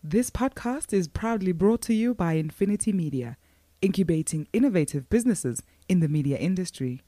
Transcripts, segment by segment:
This podcast is proudly brought to you by Infinity Media, incubating innovative businesses in the media industry.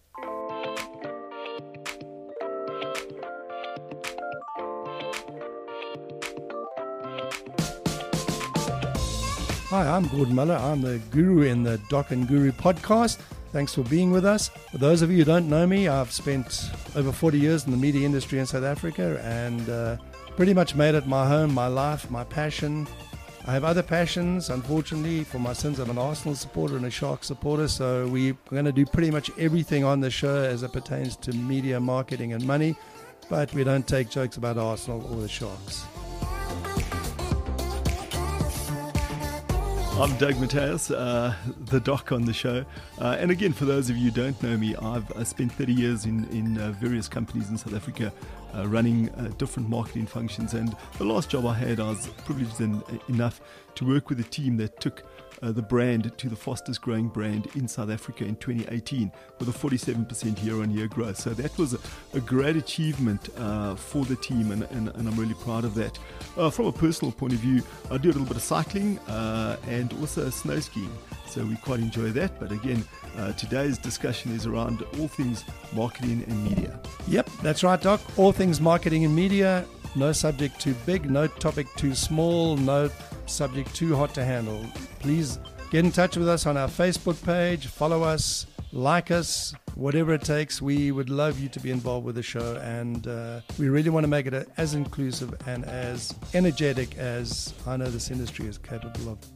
Hi, I'm Gordon Muller. I'm the guru in the Doc and Guru podcast. Thanks for being with us. For those of you who don't know me, I've spent over 40 years in the media industry in South Africa and pretty much made it my home, my life, my passion. I have other passions. Unfortunately, for my sins, I'm an Arsenal supporter and a Sharks supporter, so we're going to do pretty much everything on the show as it pertains to media, marketing and money, but we don't take jokes about Arsenal or the Sharks. I'm Doug Mateus, the doc on the show. And again, for those of you who don't know me, I've spent 30 years in various companies in South Africa running different marketing functions. And the last job I had, I was privileged enough to work with a team that took the brand to the fastest growing brand in South Africa in 2018 with a 47% year-on-year growth. So that was a great achievement for the team, and I'm really proud of that. From a personal point of view, I do a little bit of cycling and also snow skiing, so we quite enjoy that. But again, today's discussion is around all things marketing and media. Yep, that's right, Doc. All things marketing and media. No subject too big, no topic too small, no subject too hot to handle. Please get in touch with us on our Facebook page, follow us, like us, whatever it takes. We would love you to be involved with the show, and we really want to make it as inclusive and as energetic as I know this industry is capable of.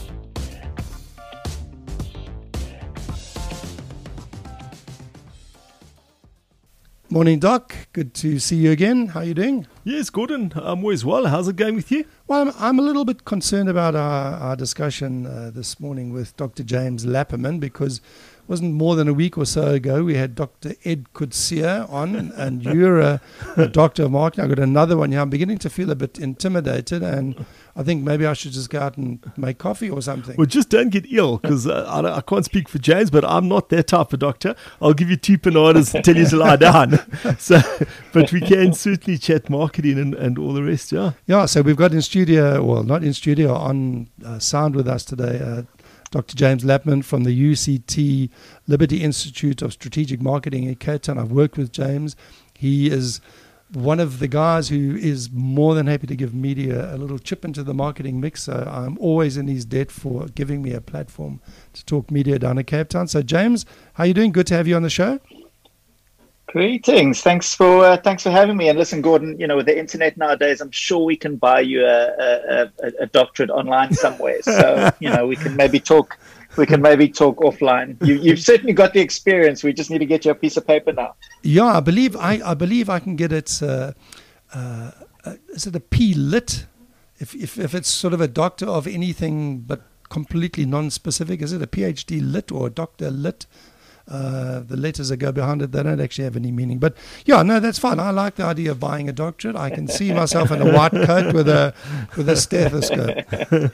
Morning, Doc. Good to see you again. How are you doing? Yes, Gordon, I'm always well. How's it going with you? Well, I'm a little bit concerned about our discussion this morning with Dr. James Lapperman, because it wasn't more than a week or so ago we had Dr. Ed Coetzee on, and you're a doctor of marketing. I've got another one here. I'm beginning to feel a bit intimidated, and I think maybe I should just go out and make coffee or something. Well, just don't get ill, because I can't speak for James, but I'm not that type of doctor. I'll give you 2 panadas and tell you to lie down. But we can certainly chat marketing and all the rest, yeah. Yeah, so we've got in studio, well, not in studio, on sound with us today, Dr. James Lapperman from the UCT Liberty Institute of Strategic Marketing in Cape Town. I've worked with James. He is one of the guys who is more than happy to give media a little chip into the marketing mix. So I'm always in his debt for giving me a platform to talk media down in Cape Town. So James, how are you doing? Good to have you on the show. Greetings. Thanks for having me. And listen, Gordon, with the internet nowadays, I'm sure we can buy you a doctorate online somewhere. So, we can maybe talk offline. You've certainly got the experience. We just need to get you a piece of paper now. Yeah, I believe I can get it. Is it a P.Lit? If it's sort of a doctor of anything but completely non-specific, is it a PhD Lit or a Doctor Lit? The letters that go behind it, they don't actually have any meaning. But yeah, no, that's fine. I like the idea of buying a doctorate. I can see myself in a white coat with a stethoscope.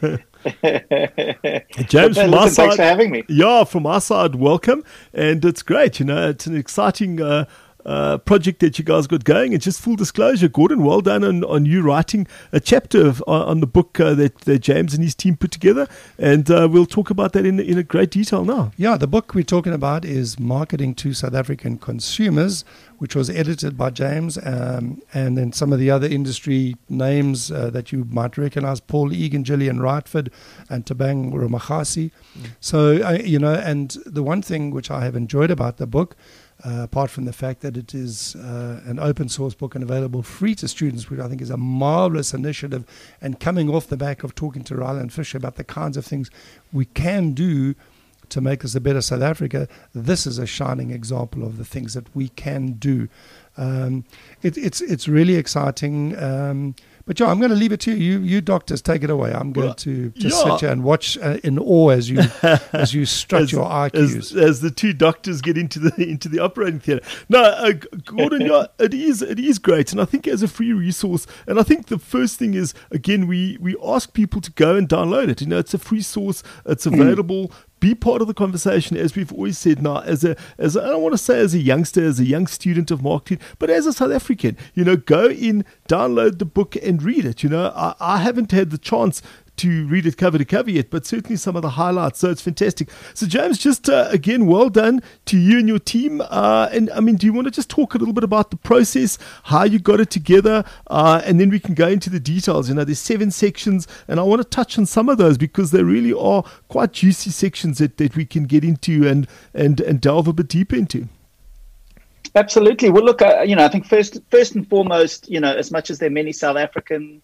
James, from our side, thanks for having me. Yeah, from our side, welcome. And it's great. It's an exciting project that you guys got going. And just full disclosure, Gordon, well done on you writing a chapter on the book that James and his team put together. And we'll talk about that in a great detail now. Yeah, the book we're talking about is Marketing to South African Consumers, which was edited by James and then some of the other industry names that you might recognize, Paul Egan, Gillian Rightford, and Tabang Ramachasi. So, and the one thing which I have enjoyed about the book, apart from the fact that it is an open source book and available free to students, which I think is a marvelous initiative, and coming off the back of talking to Ryland Fisher about the kinds of things we can do to make us a better South Africa, this is a shining example of the things that we can do. It's really exciting. But yeah, I'm going to leave it to you. You doctors, take it away. I'm going to just sit here and watch in awe as you strut your IQs. As the two doctors get into the operating theatre. No, Gordon, it is great, and I think as a free resource, and I think the first thing is, again, we ask people to go and download it. It's a free source. It's available. be part of the conversation, as we've always said now, as I don't want to say as a youngster, as a young student of marketing, but as a South African, go in, download the book and read it. I haven't had the chance to read it cover to cover yet, but certainly some of the highlights. So it's fantastic. So James, just again, well done to you and your team. And I mean, do you want to just talk a little bit about the process, how you got it together, and then we can go into the details. There's 7 sections, and I want to touch on some of those because they really are quite juicy sections that we can get into and delve a bit deeper into. Absolutely. Well, look, I think first and foremost, as much as there are many South African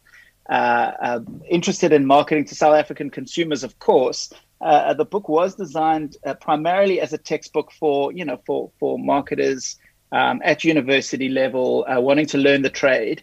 interested in marketing to South African consumers, of course, the book was designed primarily as a textbook for marketers at university level wanting to learn the trade.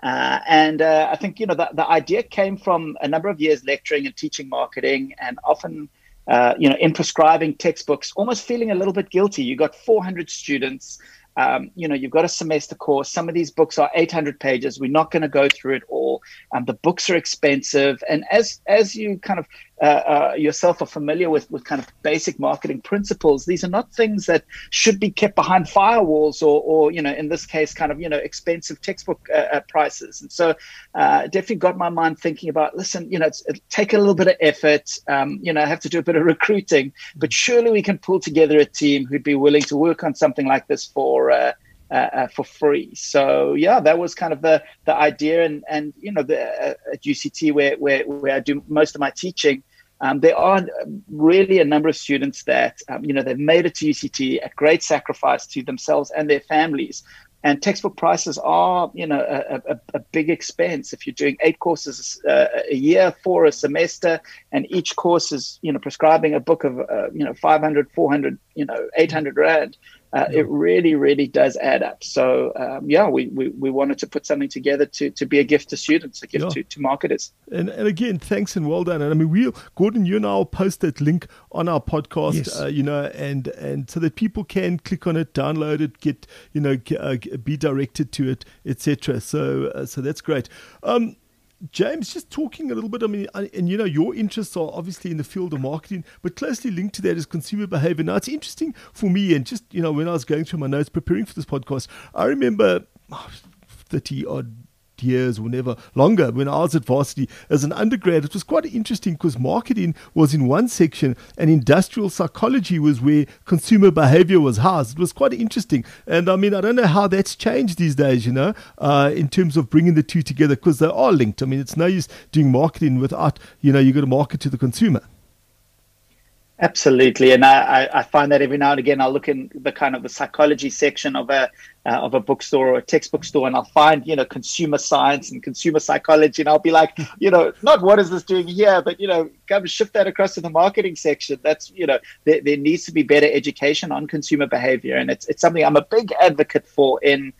And I think, the idea came from a number of years lecturing and teaching marketing, and often, in prescribing textbooks, almost feeling a little bit guilty. You got 400 students. You've got a semester course. Some of these books are 800 pages. We're not going to go through it all. The books are expensive. And as you kind of yourself are familiar with kind of basic marketing principles, these are not things that should be kept behind firewalls or in this case, kind of, expensive textbook prices. And so definitely got my mind thinking about, listen, it'll take a little bit of effort, have to do a bit of recruiting, but surely we can pull together a team who'd be willing to work on something like this for free. So that was kind of the idea, and at UCT where I do most of my teaching, there are really a number of students that they've made it to UCT at great sacrifice to themselves and their families. And textbook prices are, a big expense. If you're doing 8 courses a year for a semester, and each course is, prescribing a book of, 500, 400, 800 Rand, it really, really does add up. So, we wanted to put something together to be a gift to students, a gift to marketers. And again, thanks and well done. And I mean, Gordon, you and I will post that link on our podcast, yes. And so that people can click on it, download it, get, be directed to it, etc. So that's great. James, just talking a little bit, I mean, and your interests are obviously in the field of marketing, but closely linked to that is consumer behavior. Now, it's interesting for me, and just, when I was going through my notes preparing for this podcast, I remember 30 odd years or never longer when I was at varsity as an undergrad. It was quite interesting because marketing was in one section and industrial psychology was where consumer behavior was housed. It was quite interesting. And I mean, I don't know how that's changed these days, in terms of bringing the two together, because they are linked. I mean, it's no use doing marketing without, you got to market to the consumer. Absolutely, and I find that every now and again I'll look in the kind of the psychology section of a bookstore or a textbook store, and I'll find consumer science and consumer psychology, and I'll be like, not what is this doing here, but come shift that across to the marketing section. That's there needs to be better education on consumer behavior, and it's something I'm a big advocate for in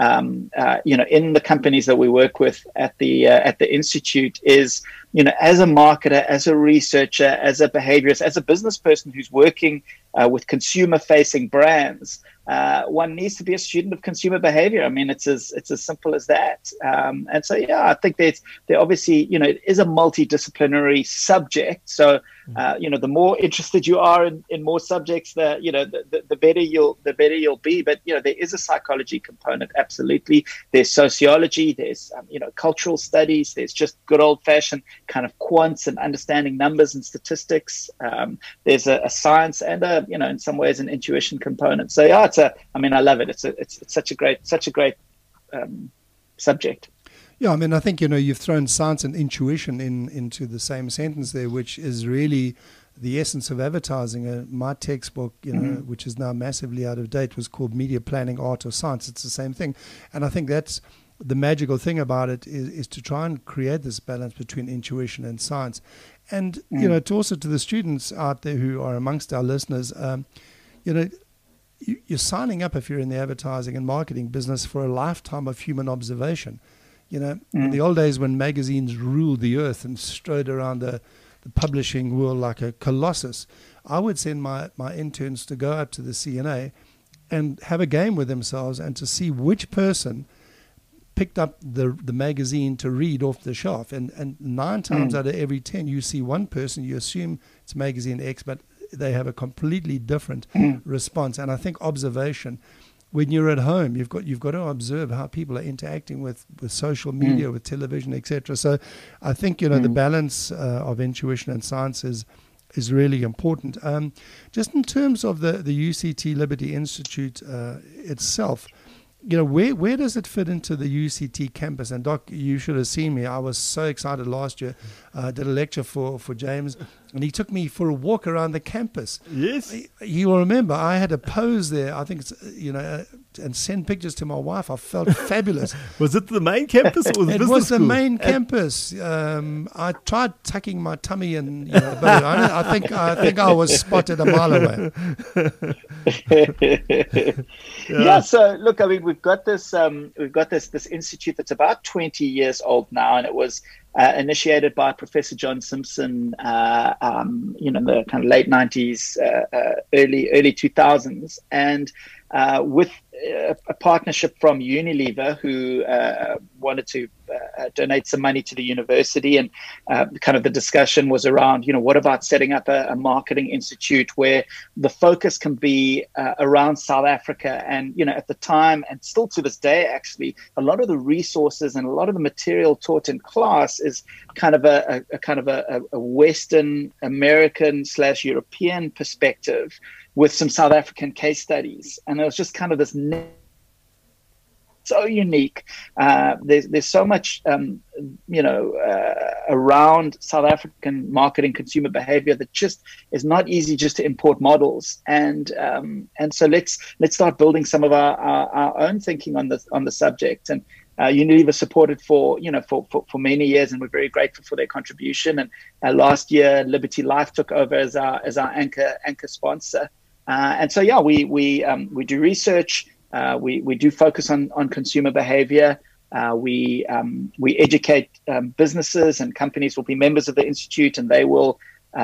the companies that we work with at the Institute is, as a marketer, as a researcher, as a behaviorist, as a business person who's working with consumer-facing brands, one needs to be a student of consumer behavior. I mean, it's as simple as that. And so, I think there obviously, it is a multidisciplinary subject. So, the more interested you are in more subjects, the better you'll be. But there is a psychology component. Absolutely, there's sociology, there's cultural studies, there's just good old-fashioned kind of quants and understanding numbers and statistics. There's a science and in some ways an intuition component. So I love it. It's such a great subject. Yeah, I mean, I think, you've thrown science and intuition into the same sentence there, which is really the essence of advertising. My textbook, which is now massively out of date, was called Media Planning, Art or Science. It's the same thing. And I think that's the magical thing about it is to try and create this balance between intuition and science. And, to also to the students out there who are amongst our listeners, you're signing up, if you're in the advertising and marketing business, for a lifetime of human observation. In the old days when magazines ruled the earth and strode around the publishing world like a colossus, I would send my interns to go up to the CNA and have a game with themselves and to see which person picked up the magazine to read off the shelf. And 9 times out of every 10, you see one person, you assume it's magazine X, but they have a completely different response. And I think observation, when you're at home, you've got to observe how people are interacting with social media, with television, etc. So I think, the balance of intuition and science is really important. Just in terms of the UCT Liberty Institute itself, where does it fit into the UCT campus? And Doc, you should have seen me. I was so excited last year. I did a lecture for James, and he took me for a walk around the campus. Yes. You will remember I had a pose there, I think, and send pictures to my wife. I felt fabulous. Was it the main campus or the it business was school? The main campus. I tried tucking my tummy in, but I think I was spotted a mile away. Yeah. So look, I mean, we've got this institute that's about 20 years old now, and it was initiated by Professor John Simpson, in the kind of late 90s, early 2000s, and with a partnership from Unilever, who wanted to donate some money to the university, and kind of the discussion was around, what about setting up a marketing institute where the focus can be around South Africa, and at the time, and still to this day, actually, a lot of the resources and a lot of the material taught in class is kind of a Western American / European perspective, with some South African case studies. And it was just kind of this so unique. There's so much, around South African marketing consumer behavior that just is not easy just to import models. And so let's start building some of our own thinking on the subject. And Unilever supported for many years, and we're very grateful for their contribution. And last year, Liberty Life took over as our anchor sponsor. And so, we do research. We do focus on consumer behavior. We educate businesses, and companies will be members of the institute, and they will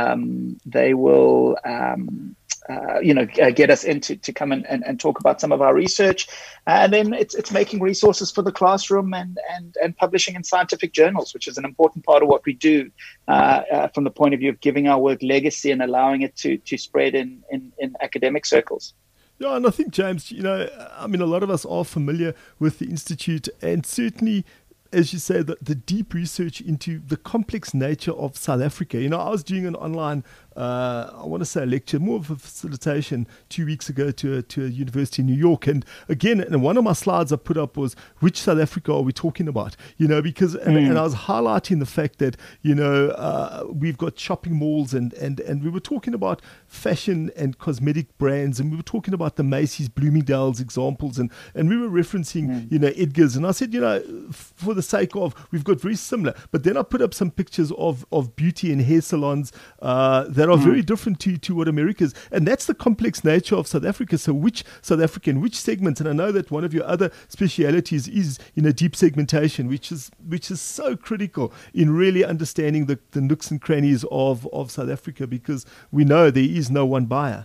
get us into to come and talk about some of our research. And then it's making resources for the classroom and publishing in scientific journals, which is an important part of what we do from the point of view of giving our work legacy and allowing it to spread in academic circles. Yeah, and I think, James, a lot of us are familiar with the Institute, and certainly, as you say, the deep research into the complex nature of South Africa. I was doing an online, I want to say a lecture, more of a facilitation 2 weeks ago to a university in New York. And again, and one of my slides I put up was, which South Africa are we talking about? Because, and I was highlighting the fact that, we've got shopping malls and we were talking about fashion and cosmetic brands, and we were talking about the Macy's, Bloomingdale's examples, and we were referencing, Edgar's. And I said, for the sake of, we've got very similar, but then I put up some pictures of beauty and hair salons that are very different to what America's, and that's the complex nature of South Africa. So which South African, which segments? And I know that one of your other specialities is deep segmentation, which is so critical in really understanding the nooks and crannies of South Africa, because we know there is no one buyer.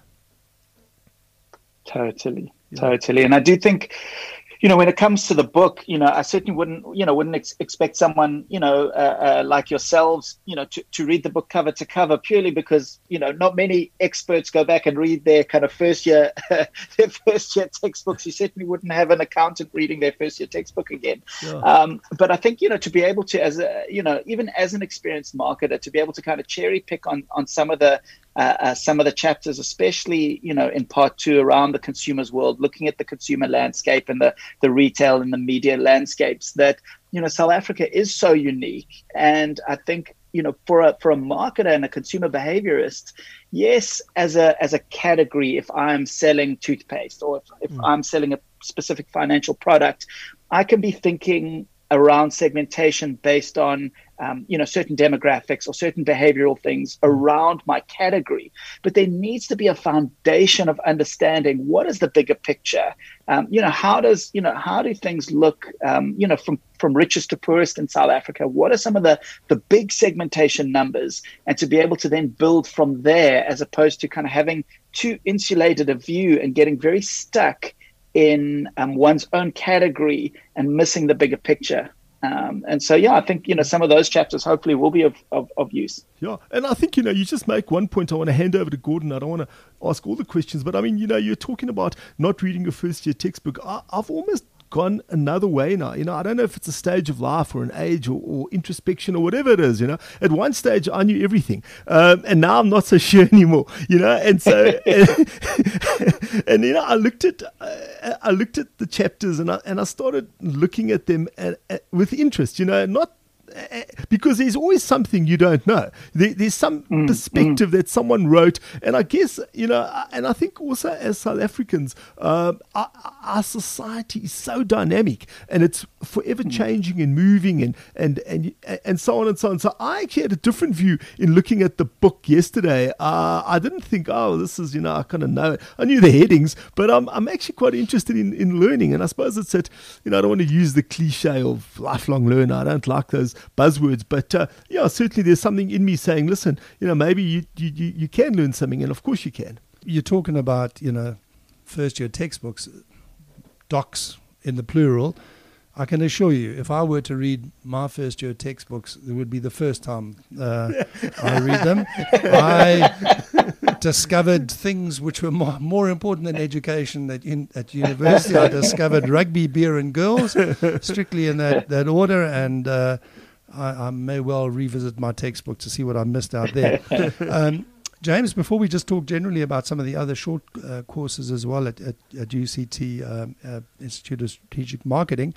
Totally. And I do think, when it comes to the book, I certainly wouldn't expect someone, like yourselves, to read the book cover to cover, purely because, not many experts go back and read their kind of first year textbooks. You certainly wouldn't have an accountant reading their first year textbook again. Yeah. But I think, to be able to, even as an experienced marketer, to be able to kind of cherry pick on some of the chapters, especially, in part 2 around the consumer's world, looking at the consumer landscape and the retail and the media landscapes, that, South Africa is so unique. And I think, for a marketer and a consumer behaviorist, yes, as a category, if I'm selling toothpaste or if I'm selling a specific financial product, I can be thinking around segmentation based on certain demographics or certain behavioral things around my category. But there needs to be a foundation of understanding what is the bigger picture. How do things look, from richest to poorest in South Africa? What are some of the big segmentation numbers? And to be able to then build from there, as opposed to kind of having too insulated a view and getting very stuck in one's own category and missing the bigger picture. And so, yeah, I think, some of those chapters hopefully will be of use. Yeah, and I think, you just make one point I want to hand over to Gordon. I don't want to ask all the questions, but I mean, you're talking about not reading your first year textbook. I've almost gone another way now. I don't know if it's a stage of life or an age or introspection or whatever it is. At one stage I knew everything, and now I'm not so sure anymore. And so and I looked at the chapters and I started looking at them with interest. Not because there's always something you don't know. There's some perspective that someone wrote, and I guess and I think also as South Africans, our society is so dynamic and it's forever changing and moving and so on and so on. So I actually had a different view in looking at the book yesterday. I didn't think, this is I kind of know it. I knew the headings, but I'm actually quite interested in learning. And I suppose it's that I don't want to use the cliche of lifelong learner. I don't like those buzzwords, but certainly there's something in me saying, listen, maybe you can learn something, and of course you can. You're talking about first year textbooks, docs in the plural. I can assure you, if I were to read my first year textbooks, it would be the first time I read them. I discovered things which were more important than education at university. I discovered rugby, beer, and girls, strictly in that order, and I may well revisit my textbook to see what I missed out there. James, before we just talk generally about some of the other short courses as well at UCT, Institute of Strategic Marketing,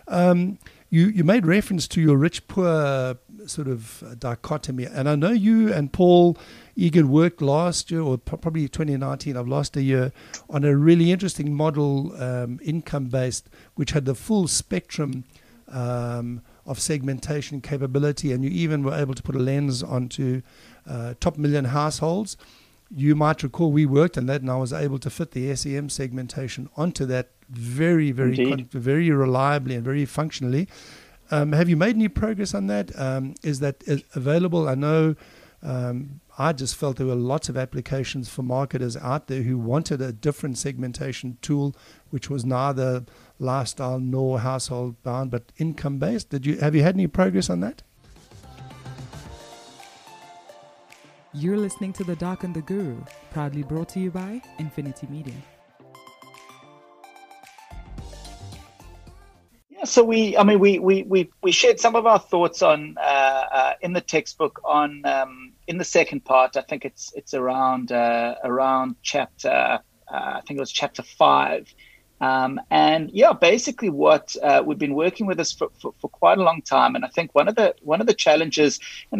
you made reference to your rich-poor sort of dichotomy. And I know you and Paul Egan worked last year, or probably 2019, I've lost a year, on a really interesting model, income-based, which had the full spectrum of segmentation capability, and you even were able to put a lens onto top million households. You might recall we worked on that, and I was able to fit the SEM segmentation onto that very, very reliably and very functionally. Have you made any progress on that? Is that available? I know I just felt there were lots of applications for marketers out there who wanted a different segmentation tool, which was neither lifestyle nor household bound, but income based. Have you had any progress on that? You're listening to The Doc and the Guru, proudly brought to you by Infinity Media. Yeah, so we shared some of our thoughts on in the textbook on in the second part. I think it's around chapter I think it was chapter 5. And basically what we've been working with this for quite a long time. And I think one of the challenges, and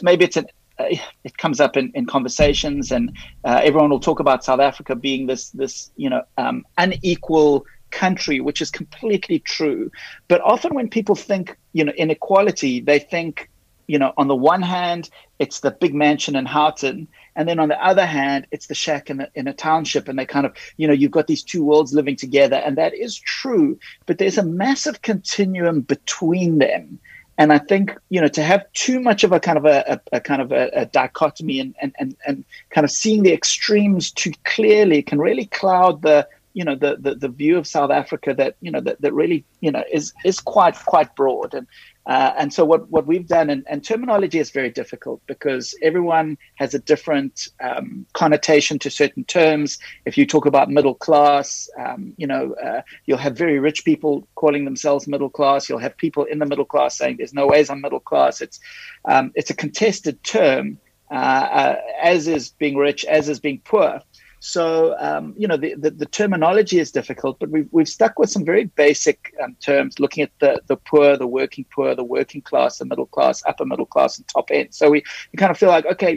it comes up in conversations, and everyone will talk about South Africa being this unequal country, which is completely true. But often when people think, inequality, they think, on the one hand, it's the big mansion in Houghton, and then on the other hand, it's the shack in a township, and they kind of, you've got these two worlds living together, and that is true, but there's a massive continuum between them. And I think, to have too much of a kind of a dichotomy and kind of seeing the extremes too clearly can really cloud the view of South Africa that really, is quite broad. And so what we've done, and terminology is very difficult because everyone has a different connotation to certain terms. If you talk about middle class, you'll have very rich people calling themselves middle class. You'll have people in the middle class saying there's no ways I'm middle class. It's a contested term, as is being rich, as is being poor. So, the terminology is difficult, but we've stuck with some very basic terms, looking at the poor, the working class, the middle class, upper middle class, and top end. So we kind of feel like, okay,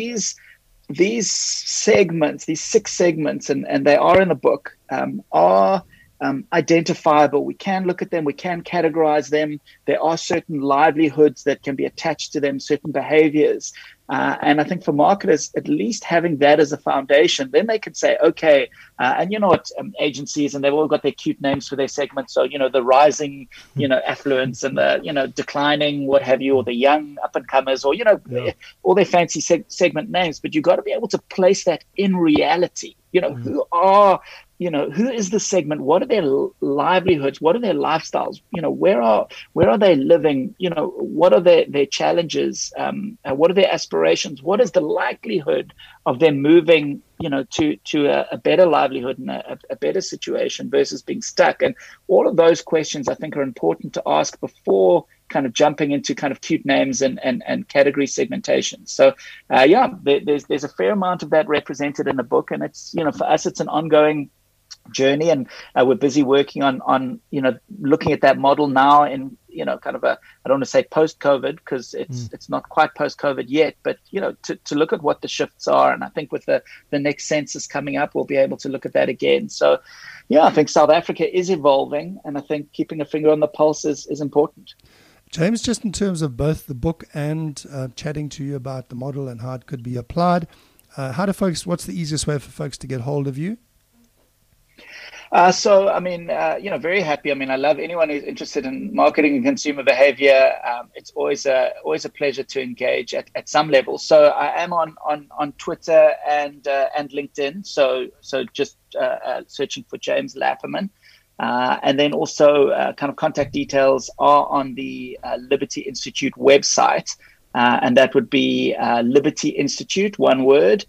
these segments, these 6 segments, and they are in the book, are identifiable. We can look at them. We can categorize them. There are certain livelihoods that can be attached to them, certain behaviors. And I think for marketers, at least having that as a foundation, then they can say, okay, and agencies, and they've all got their cute names for their segments. So, the rising, affluence, and the, declining, what have you, or the young up and comers, or, all their fancy segment names. But you've got to be able to place that in reality. Who are who is the segment? What are their livelihoods? What are their lifestyles? Where are they living? What are their challenges? What are their aspirations? What is the likelihood of them moving, to a better livelihood and a better situation versus being stuck? And all of those questions, I think, are important to ask before kind of jumping into kind of cute names and category segmentation. So, there's a fair amount of that represented in the book, and it's, for us, it's an ongoing journey, and we're busy working on looking at that model now in kind of I don't want to say post-COVID, because it's not quite post-COVID yet, but to look at what the shifts are. And I think with the next census coming up, we'll be able to look at that again. So I think South Africa is evolving, and I think keeping a finger on the pulse is important. James, just in terms of both the book and chatting to you about the model and how it could be applied, what's the easiest way for folks to get hold of you? Very happy. I love anyone who's interested in marketing and consumer behavior. It's always a pleasure to engage at some level. So I am on Twitter and LinkedIn. So just searching for James Lapperman. And then also kind of contact details are on the Liberty Institute website. And that would be Liberty Institute, one word,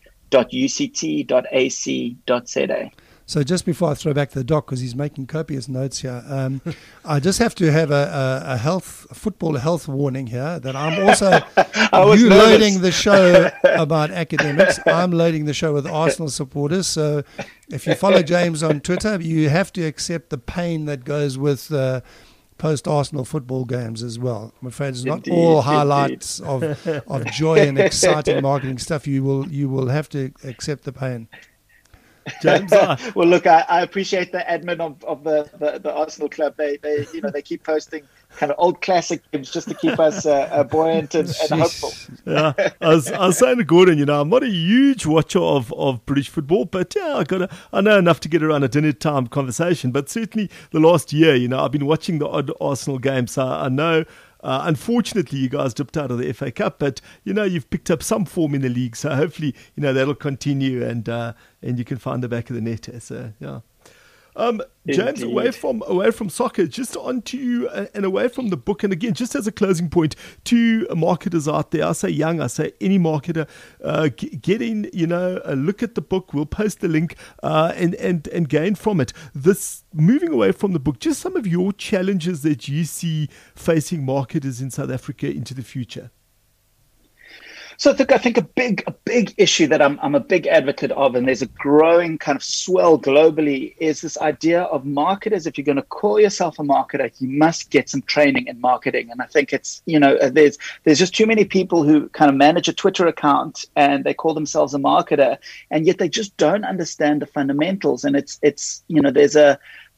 .uct.ac.za. So just before I throw back to the doc, because he's making copious notes here, I just have to have a football health warning here that I'm also loading the show about academics. I'm loading the show with Arsenal supporters. So if you follow James on Twitter, you have to accept the pain that goes with post-Arsenal football games as well. I'm afraid it's not all highlights of joy and exciting marketing stuff. You will have to accept the pain. James, well, look, I appreciate the admin of the Arsenal club. They keep posting kind of old classic games just to keep us buoyant and hopeful. Yeah, I was saying to Gordon, I'm not a huge watcher of British football, but I know enough to get around a dinner time conversation. But certainly the last year, I've been watching the odd Arsenal games, so I know. Unfortunately, you guys dipped out of the FA Cup, but you've picked up some form in the league, so hopefully that'll continue and you can find the back of the net. So yeah. James, away from soccer, just onto you and away from the book, and again, just as a closing point to marketers out there, I say any marketer, get in, look at the book. We'll post the link and gain from it. This moving away from the book, just some of your challenges that you see facing marketers in South Africa into the future. So I think a big issue that I'm a big advocate of, and there's a growing kind of swell globally, is this idea of marketers. If you're going to call yourself a marketer, you must get some training in marketing. And I think it's, there's just too many people who kind of manage a Twitter account and they call themselves a marketer, and yet they just don't understand the fundamentals. And it's there's a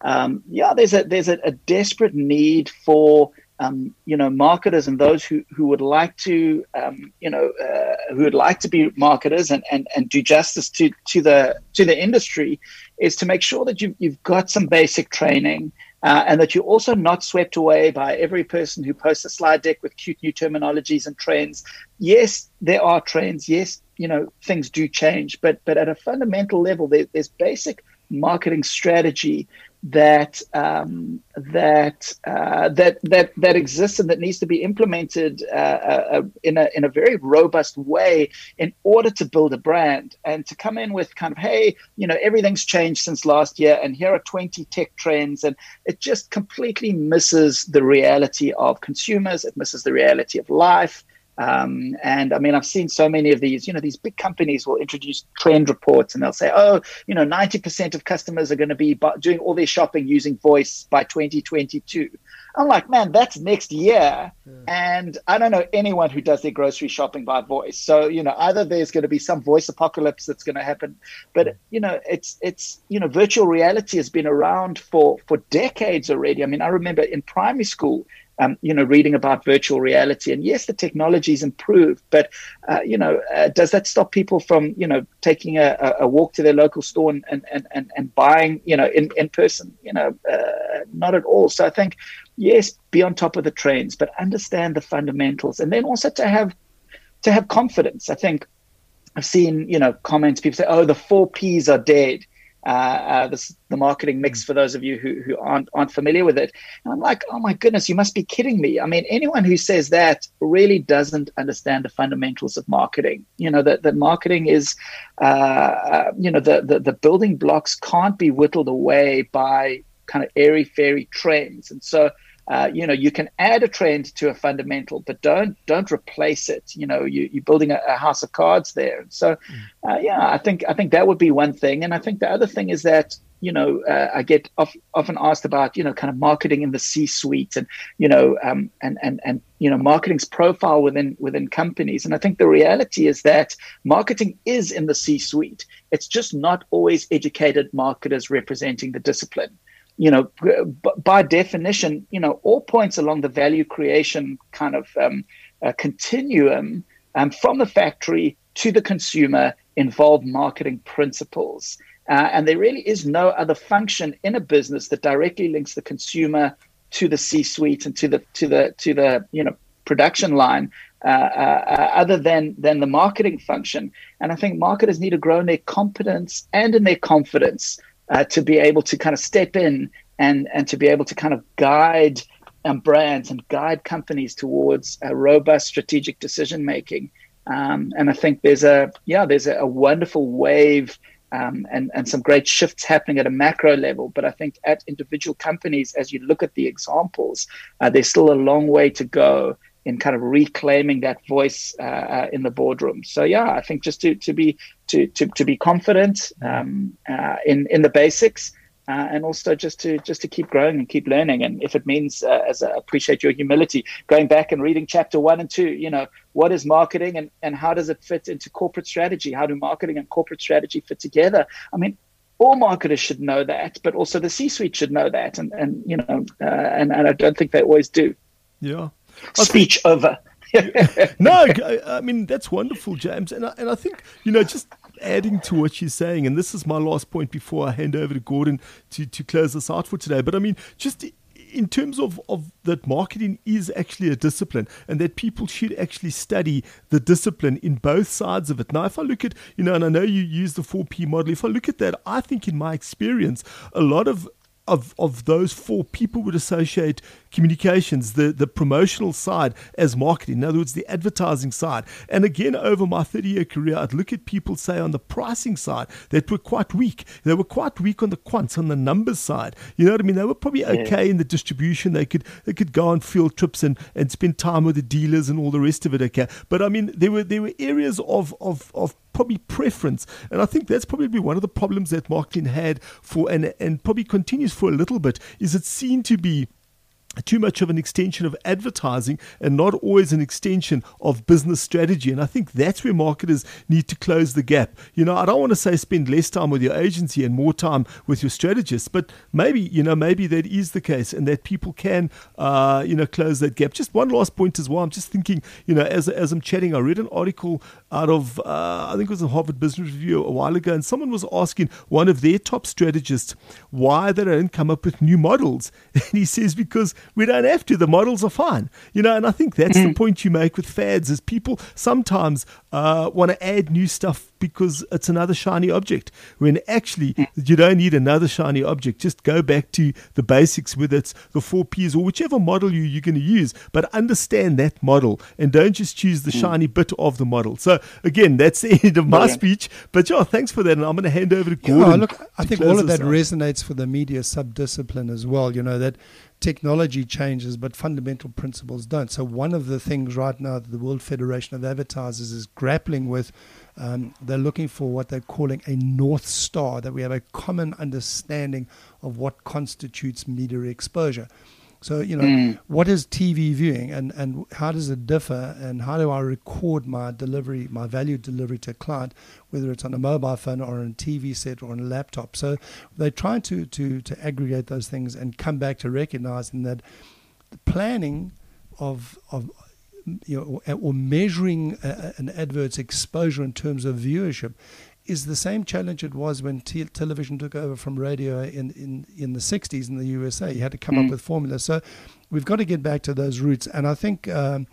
desperate need for marketers and those who would like to, who would like to be marketers and do justice to the industry, is to make sure that you've got some basic training and that you're also not swept away by every person who posts a slide deck with cute new terminologies and trends. Yes, there are trends. Yes, things do change, but at a fundamental level, there's basic marketing strategy that exists and that needs to be implemented in a very robust way in order to build a brand. And to come in with kind of, hey, everything's changed since last year, and here are 20 tech trends, and it just completely misses the reality of consumers. It misses the reality of life. And I've seen so many of these, these big companies will introduce trend reports and they'll say, 90% of customers are going to be doing all their shopping using voice by 2022. I'm like, man, that's next year. Yeah. And I don't know anyone who does their grocery shopping by voice. So, either there's going to be some voice apocalypse that's going to happen, but, it's virtual reality has been around for decades already. I remember in primary school, reading about virtual reality. And yes, the technology's improved, but, does that stop people from, taking a walk to their local store and buying, in person? Not at all. So I think, yes, be on top of the trends, but understand the fundamentals. And then also to have confidence. I think I've seen, comments, people say, the 4 Ps are dead. the marketing mix for those of you who aren't familiar with it. And I'm like, oh my goodness, you must be kidding me. I mean, anyone who says that really doesn't understand the fundamentals of marketing. That marketing is, the building blocks can't be whittled away by kind of airy-fairy trends. And so, you can add a trend to a fundamental, but don't replace it. You're building a house of cards there. And so, I think that would be one thing. And I think the other thing is that, I get often asked about, kind of marketing in the C-suite and, marketing's profile within companies. And I think the reality is that marketing is in the C-suite. It's just not always educated marketers representing the discipline. By definition, all points along the value creation kind of continuum from the factory to the consumer involve marketing principles. And there really is no other function in a business that directly links the consumer to the C-suite and to the production line other than the marketing function. And I think marketers need to grow in their competence and in their confidence to be able to kind of step in and to be able to kind of guide brands and guide companies towards a robust strategic decision making. And I think there's a wonderful wave and some great shifts happening at a macro level. But I think at individual companies, as you look at the examples, there's still a long way to go in kind of reclaiming that voice in the boardroom. So I think just to be confident in the basics, and also just to keep growing and keep learning. And if it means, as I appreciate your humility, going back and reading chapter 1 and 2, what is marketing and how does it fit into corporate strategy? How do marketing and corporate strategy fit together? I mean, all marketers should know that, but also the C-suite should know that, and I don't think they always do. Yeah. Speech over. No, I mean, that's wonderful, James. And I think, just adding to what you're saying, and this is my last point before I hand over to Gordon to close this out for today. But I mean, just in terms of that marketing is actually a discipline and that people should actually study the discipline in both sides of it. Now, if I look at, and I know you use the 4P model, if I look at that, I think in my experience, a lot of those 4 people would associate communications, the promotional side, as marketing. In other words, the advertising side. And again, over my 30-year career, I'd look at people, say, on the pricing side that were quite weak. They were quite weak on the quants, on the numbers side. You know what I mean? They were probably okay in the distribution. They could go on field trips and spend time with the dealers and all the rest of it. Okay, but I mean, there were areas of probably preference, and I think that's probably one of the problems that marketing had for and probably continues for a little bit, is it's seen to be too much of an extension of advertising and not always an extension of business strategy. And I think that's where marketers need to close the gap. I don't want to say spend less time with your agency and more time with your strategists, but maybe that is the case and that people can, close that gap. Just one last point as well. I'm just thinking, as I'm chatting, I read an article out of, I think it was a Harvard Business Review a while ago, and someone was asking one of their top strategists why they don't come up with new models. And he says, because we don't have to. The models are fine. And I think that's the point you make with fads, is people sometimes want to add new stuff because it's another shiny object, when actually you don't need another shiny object. Just go back to the basics, whether it's the 4Ps or whichever model you're going to use, but understand that model and don't just choose the shiny bit of the model. So again, that's the end of my speech, but thanks for that. And I'm going to hand over to Gordon. I think all of that resonates for the media sub-discipline as well, that technology changes, but fundamental principles don't. So one of the things right now that the World Federation of Advertisers is grappling with, they're looking for what they're calling a North Star, that we have a common understanding of what constitutes media exposure. So, what is TV viewing and how does it differ, and how do I record my delivery, my value delivery to a client, whether it's on a mobile phone or on a TV set or on a laptop? So they're trying to aggregate those things and come back to recognizing that the planning of or measuring an advert's exposure in terms of viewership is the same challenge it was when television took over from radio in the 60s in the USA. You had to come up with formulas. So we've got to get back to those roots. And I think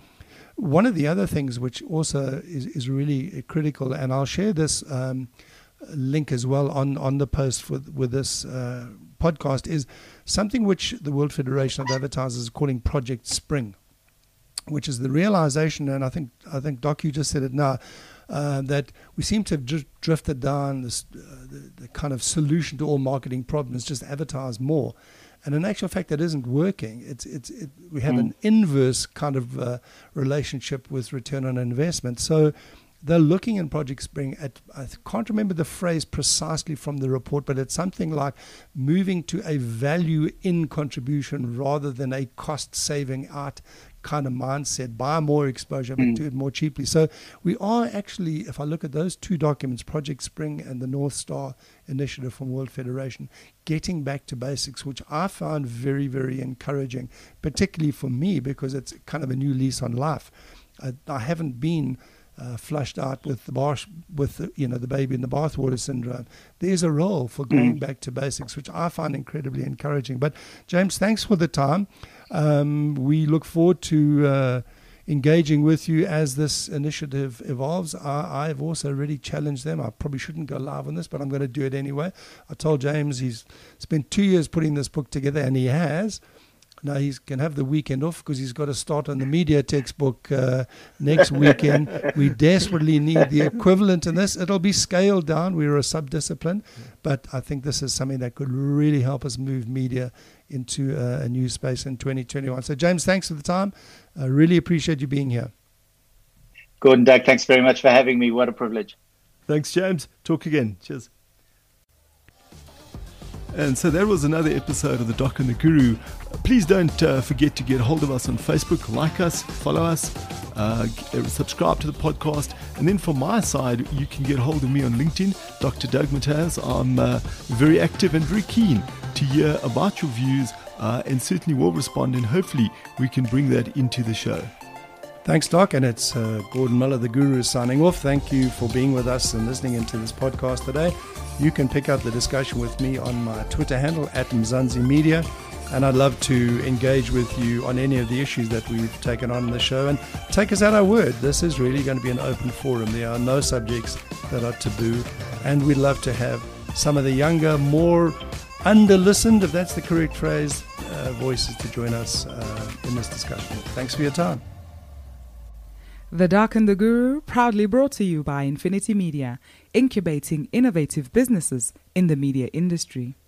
one of the other things which also is really critical, and I'll share this link as well on the post with this podcast, is something which the World Federation of Advertisers is calling Project Spring, which is the realization, and I think Doc, you just said it now, that we seem to have drifted down this the kind of solution to all marketing problems, just advertise more. And in actual fact, that isn't working. We have an inverse kind of relationship with return on investment. So they're looking in Project Spring at, I can't remember the phrase precisely from the report, but it's something like moving to a value in contribution rather than a cost saving out kind of mindset. Buy more exposure, but do it more cheaply. So we are actually, if I look at those two documents, Project Spring and the North Star Initiative from World Federation, getting back to basics, which I found very, very encouraging, particularly for me, because it's kind of a new lease on life. I haven't been flushed out with the baby in the bathwater syndrome. There's a role for going back to basics, which I find incredibly encouraging. But James, thanks for the time. We look forward to engaging with you as this initiative evolves. I've also already challenged them. I probably shouldn't go live on this, but I'm going to do it anyway. I told James he's spent 2 years putting this book together, and he has. Now he can have the weekend off because he's got to start on the media textbook next weekend. We desperately need the equivalent in this. It'll be scaled down. We're a sub-discipline, but I think this is something that could really help us move media into a new space in 2021. So James, thanks for the time. I really appreciate you being here. Gordon, Doug, thanks very much for having me. What a privilege. Thanks, James. Talk again. Cheers. And so that was another episode of The Doc and the Guru. Please don't forget to get hold of us on Facebook, like us, follow us, subscribe to the podcast. And then from my side, you can get hold of me on LinkedIn, Dr. Doug Mataz. I'm very active and very keen to hear about your views and certainly will respond, and hopefully we can bring that into the show. Thanks, Doc, and it's Gordon Miller, the Guru, signing off. Thank you for being with us and listening into this podcast today. You can pick up the discussion with me on my Twitter handle, @Mzansi Media, and I'd love to engage with you on any of the issues that we've taken on in the show, and take us at our word. This is really going to be an open forum. There are no subjects that are taboo, and we'd love to have some of the younger, more under-listened, if that's the correct phrase, voices to join us in this discussion. Thanks for your time. The Doc and the Guru, proudly brought to you by Infinity Media, incubating innovative businesses in the media industry.